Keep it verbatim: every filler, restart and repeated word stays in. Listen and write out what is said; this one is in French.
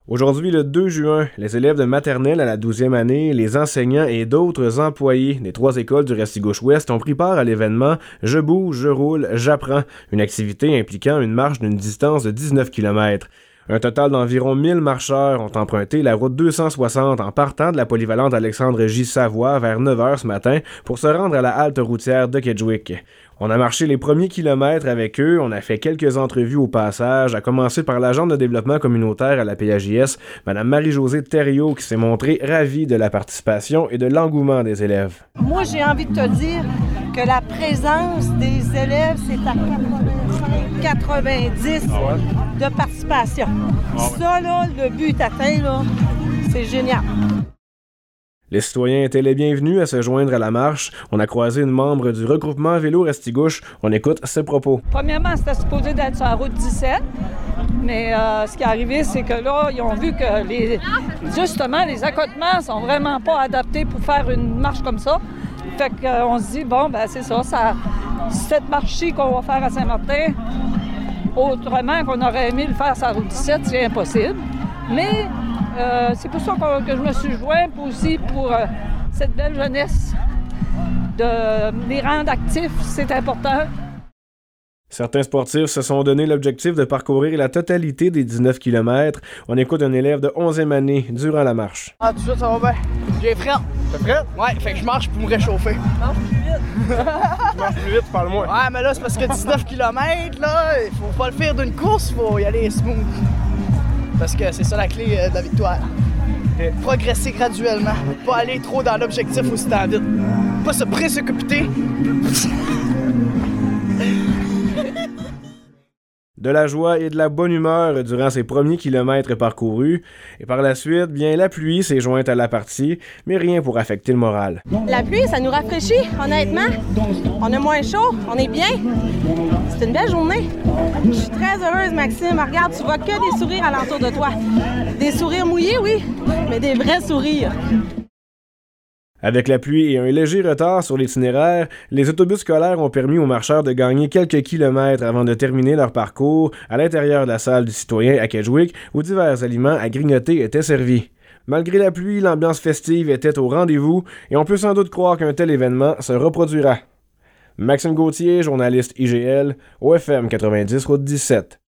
Aujourd'hui, le deux juin, les élèves de maternelle à la douzième année, les enseignants et d'autres employés des trois écoles du Restigouche-Ouest ont pris part à l'événement « Je bouge, je roule, j'apprends », une activité impliquant une marche d'une distance de dix-neuf kilomètres. Un total d'environ mille marcheurs ont emprunté la route deux cent soixante en partant de la polyvalente Alexandre J. Savoie vers neuf heures ce matin pour se rendre à la halte routière de Kedgewick. On a marché les premiers kilomètres avec eux, on a fait quelques entrevues au passage, à commencer par l'agente de développement communautaire à la P A J S, Mme Marie-Josée Thériault, qui s'est montrée ravie de la participation et de l'engouement des élèves. Moi, j'ai envie de te dire que la présence des élèves, c'est à quatre-vingt-cinq quatre-vingt-dix ah ouais? de participation. Ah ouais. Ça, là, le but est atteint, là, c'est génial. Les citoyens étaient les bienvenus à se joindre à la marche. On a croisé une membre du regroupement Vélo Restigouche. On écoute ses propos. Premièrement, c'était supposé d'être sur la route dix-sept, mais euh, ce qui est arrivé, c'est que là, ils ont vu que les, justement, les accotements sont vraiment pas adaptés pour faire une marche comme ça. Fait qu'on euh, se dit, bon, ben c'est ça, ça cette marche-ci qu'on va faire à Saint-Martin, autrement qu'on aurait aimé le faire sur la route dix-sept, c'est impossible. Mais Euh, c'est pour ça que, que je me suis joint, pour aussi pour euh, cette belle jeunesse, de les rendre actifs, c'est important. Certains sportifs se sont donné l'objectif de parcourir la totalité des dix-neuf kilomètres. On écoute un élève de onzième année durant la marche. Ah, tout ça, ça va bien. J'ai fret. T'as fret? Ouais, fait que je marche pour me réchauffer. Je marche plus vite. Je marche plus vite, parle-moi. Ouais, mais là, c'est parce que dix-neuf kilomètres, là, il faut pas le faire d'une course, il faut y aller smooth. Parce que c'est ça la clé de la victoire. Et progresser graduellement. Pas aller trop dans l'objectif aussi dans vite. Pas se précipiter. De la joie et de la bonne humeur durant ces premiers kilomètres parcourus. Et par la suite, bien la pluie s'est jointe à la partie, mais rien pour affecter le moral. La pluie, ça nous rafraîchit, honnêtement. On a moins chaud, on est bien. C'est une belle journée. Je suis très heureuse, Maxime. Regarde, tu vois que des sourires alentour de toi. Des sourires mouillés, oui, mais des vrais sourires. Avec la pluie et un léger retard sur l'itinéraire, les autobus scolaires ont permis aux marcheurs de gagner quelques kilomètres avant de terminer leur parcours à l'intérieur de la salle du citoyen à Kedgewick, où divers aliments à grignoter étaient servis. Malgré la pluie, l'ambiance festive était au rendez-vous et on peut sans doute croire qu'un tel événement se reproduira. Maxime Gauthier, journaliste I G L, O F M quatre-vingt-dix, route dix-sept.